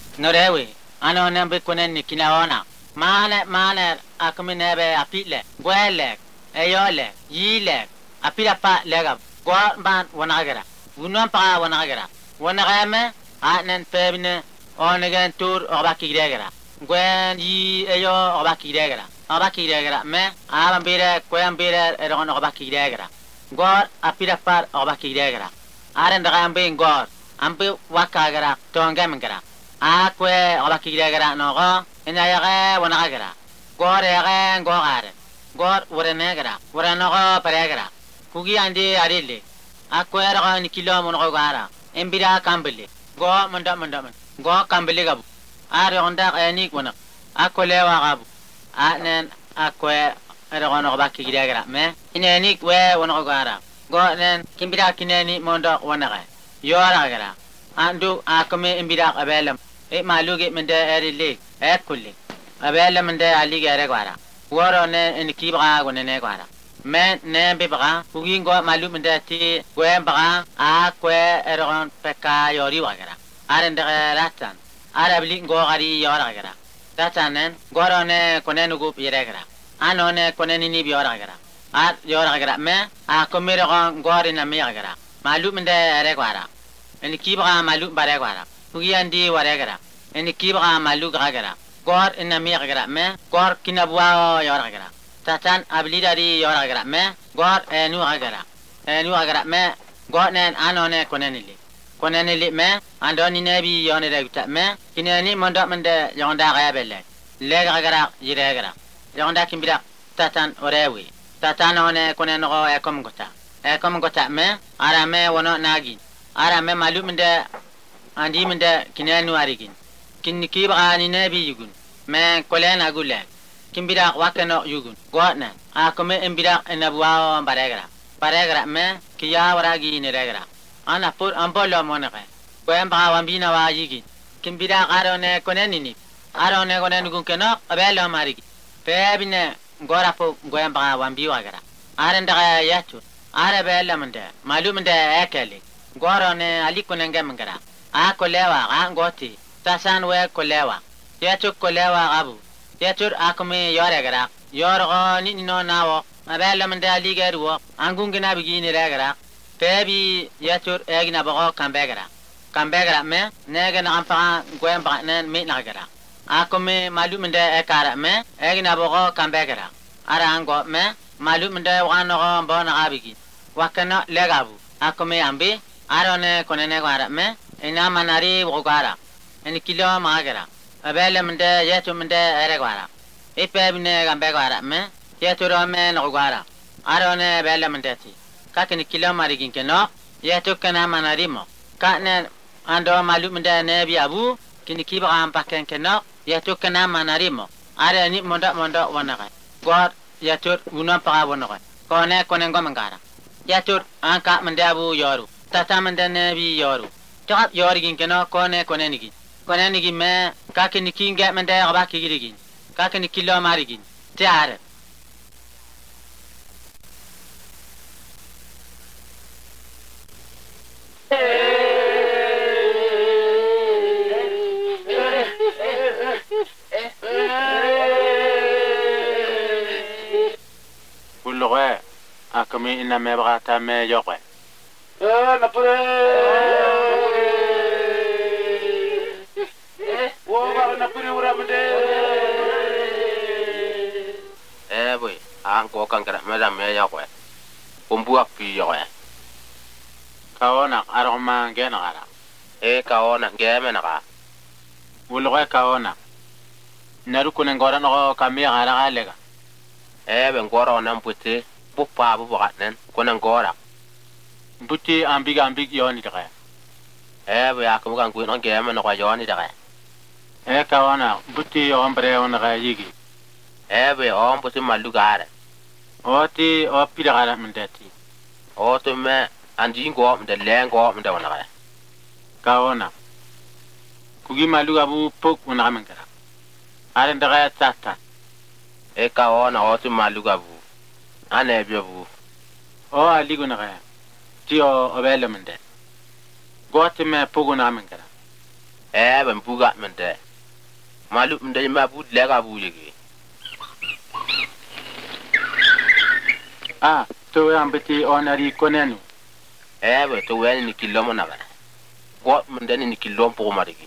Norewe, ano nembe kunen ni kinaona. Mane akumnebe apile, gwele, eyole, yile, apila pa lega, gwa ban wanagara. Unon pa wanagara. Wanagame, anen pebne, onegen tur obaki gregara. Gwen yi eyo obaki gregara. Obaki gregara me, abambire, kwembire, eron obaki gregara. Gor apila par obaki gregara. Aren dagambe gor, ambe wakagara, tongamengara. Akwe obaki gregara nogo, inayaga wanagara. Gor yaga gogare. Gor urenegara. Urenogo paregara. Kugi andi arile. Akwe raga nikilo monogo gara. Embira kambele. Go manda. Go kambele gabu. Are onda enik wana. Akolewa gabu. Anen akwe raga no baki gregara me. Inenik we wonogo gara. Go nen kimbira kineni mondo wanaga. Yora gara. Andu akome embira abelam. Maluge mende erile. Kulli. Abella mende ali gare gwara. Woro ne en kibra gonene gwara. Men ne bibra kugingo malu mende ti gwen bra a kwe eron peka yori wagara. Aren de ratan. Arabli go gari yora gara. Ratanen goro ne konen gup yeregara. Ano ne konen ni bi yora gara. Ar yora gara me a komire gon gori na mi gara. Malu mende ere gwara. En kibra malu bare gwara. Kugiandi ware gara. En kibra malu gara. Gor inna miya gara me gor kinabwa yora gara tatan abli dari yora gara me gor enu gara me gor nen anone konenili me andoni nebi yone regta me kineni mondo mende yonda ga belle le gara yire gara yonda kimbira tatan orewi tatan one koneno ekom gota me ara me wono nagi ara me malu mende andi mende kinenu arigin kinni kibra ni nabi yugun men kolen agule kimbira wakeno yugun godna akome embira enabwa baregra me kiya waragi ni regra ana pur ambolo monere kwemba wambina wa yigi kimbira garone konenini arone konenugun keno abelo marigi pebine gorapo gwemba wambi wagara arenda yatu arabella mende malumende ekeli gorone alikunenge mangara akolewa angoti tasan we kolewa yachuk kolewa abu yachur akome yore gara yorgo ni no nawo abella mende aligeruwo angungina bigini regara pebi yachur egina bago kambegara me nege na ampa gwemba nen me nagara akome malumende ekara me egina bago kambegara ara ango me malumende wano bona abigi wakana legabu akome ambe arone konene gara me ina manari bogara en kilo magara abella mende yetu mende eregara ipebne gambe gara me yetu rome no gara arone abella mende ti kakini kilo marigin keno yetu kana manarimo kane ando malu mende ne bi abu kini kiba am paken keno yetu kana manarimo are ni mondo wonaka god yetu unon pa wonaka kone ngomangara yetu anka mende abu yoru tata mende ne bi yoru tak yorigin keno kone nigi me kakini kinga mende abaki girigin kakini kilo marigin tiare kulloge akami ina me bagata me yokwe napure boy ko kankara madam me yakwe kumbu api yakwe kaona aroma ngena gara kaona ngeme na ga ulwe kaona naru kunen gora no kamia gara galega ben gora na mputi bupa bu baganen kunen gora mputi ambig yoni daga bo yakmu kan ku no ngeme no yoni daga kaona mputi yo ombre on ga yigi be on puti malu gara oti opira gara mendati oto me andi ngo mde lengo mde wana gara kaona kugi malu abu pok wana mengara are ndaga tata kaona oto malu abu ane biobu o ali guna gara tio obele mende gote me pogo na mengara ben buga mente malu mende ma bud lega bujigi to ambeti onari konenu ben to wen ni kilomo na go mende ni kilom po marigi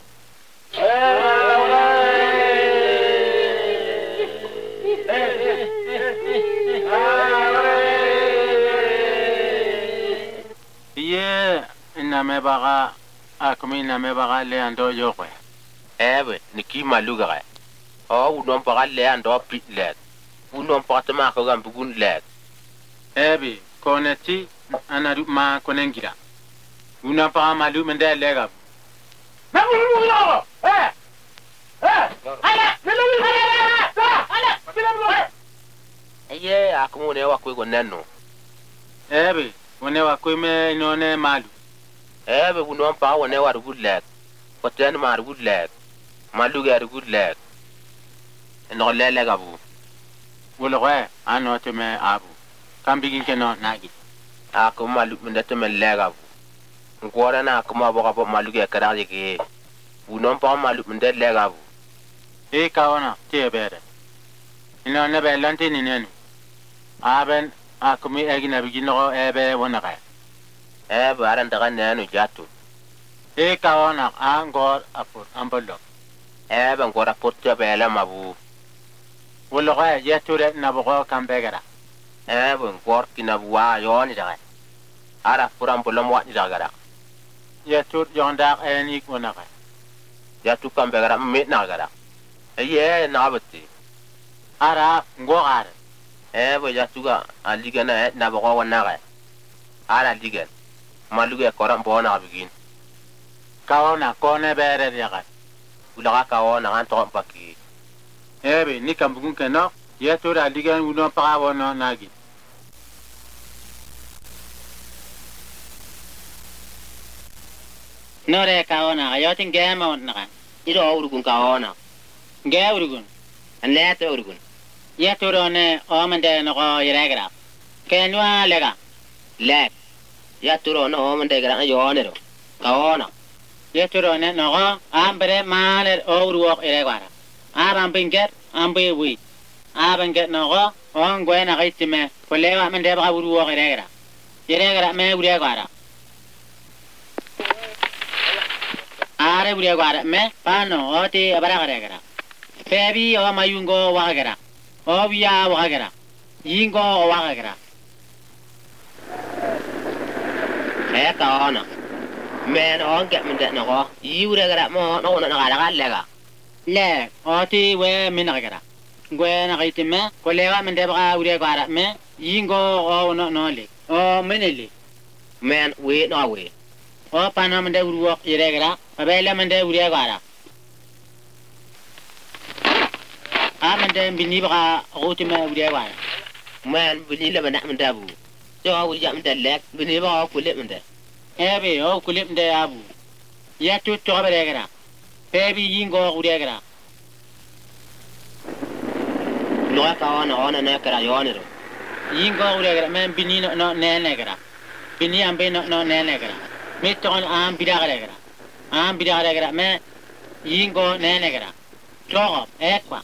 ye iname baga akumi iname baga le ando yokwe ben ni ki maluga ga unom pa le ando pitlet unom pa tama ko gam bugun let ebi koneti anadu ma konengira una pa malu mende lega na bulu yo ye akumu ne wa ko nenu ebi wone wa kuime inone malu ben unom pa wone wa good let poten mar good let malu ga good let no lele gabu wolore ano teme abu kambigin keno nagi akumu malu mende teme lega bu ngora na akumu boga malu ga kara yake unom pa malu mende lega bu e kaona tebere inone be lantini nenu aben akumi egina bigino ebe wonaga baran daga nenu jatu e kaona angor apur ambolo ben ngora porto bele mabu wolore yeture nabogo kambegara ben ngor kinabuwa yoni daga ara puram bolom wa ni daga yetur yonda eni wonaga jatu kambegara me na gara na batti ara ngogare bo jatuga aliga na bogo wanaga ara liga maluga koram bona bigin kaona kone bere yaga ulaga kaona an to paki ebe ni kambugun keno yetur aliga uno pa wono nagi nore kaona ayotin gema wonnaga iro urugun kaona ge urugun anete urugun yeturone omende no yeregra kenwa lega lek yaturone omende gra yonero kaona yeturone no ambre maler oruok yeregara abambinger ambe wi abanget no ongwe na gaitime polewa mende ba uruok yeregra me uregara are uregara me pano oti abara febi o mayungo wagara o biya wagara yingo wagara kaona men on get min det no yure gara mo no na gara lega le oti we minagara gwe na gaitime kolewa mende ba uregara me yingo o no le o menele men we no we o pano mende uruok yeregara abele mende uregara amende bini ba rotime uregara men bini le bana mende bu jo wu jam de lek bini ba ko le mende ebe o kulip de abu ya tu to beregara ebi yingo uregara no ka ona na kara yonero yingo uregara men bini no nenegara bini ambe no nenegara me to am bidagara me yingo nenegara to ekwa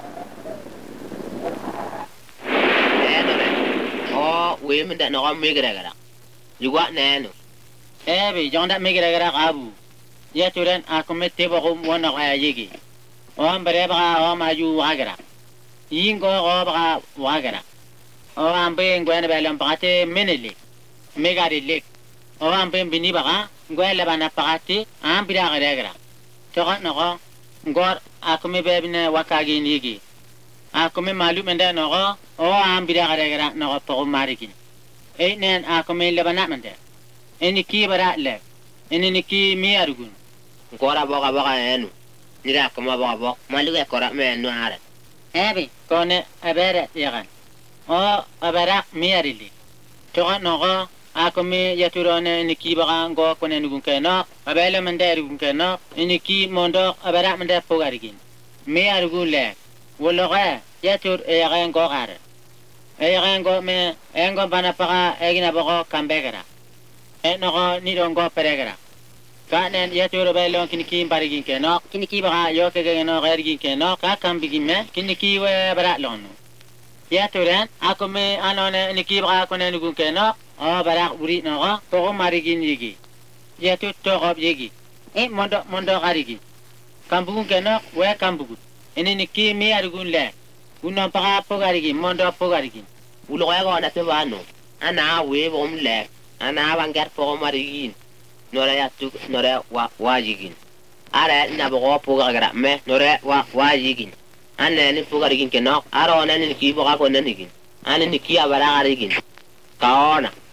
we min da no megara yuwa nenu ebe jonda megara abu ya turen akomete bo wona ga yigi on bare ba o maju wagara yingo go ba wagara o ambe ngwen belam pate menele megari lek o ambe bini ba ngwele bana pate am bidagara to no ngor akome bebne wakagi nigi akome malum enda no o am bidagara no to marikin enen akome lebana mende eni ki bara le eni ki mi argun ngora boga enu nira kama boga maluga kora me no ara ebe kone abere yagan o abara mi arili to no akome yaturone eni ki baga ngo kone nugun keno abele mende argun keno eni ki mondo abara mende pogarigin mi argun le wologa yatur yagan go gare eyango me engo bana paga egina bogo kambegara enogo ni dongo peregara kanen ya toro belon kiniki barigin keno kiniki ba yo ke no garigin keno ka kam bigime kiniki we bara lono ya toran akome anone niki ba konen gun keno o bara uri no to marigin yigi ya to gob yigi mondo garigin kambugun keno we kambugun ene niki mi argun le uno pa garigin mondo garigin ulo ya go na te bano ana we bom le ana bangar po marigin nora ya tu nora wa yigin ara na bo po gara me nora wa yigin ana ni po garigin keno ara ona ni ki bo ko na nigin ana ni ki abara garigin kaona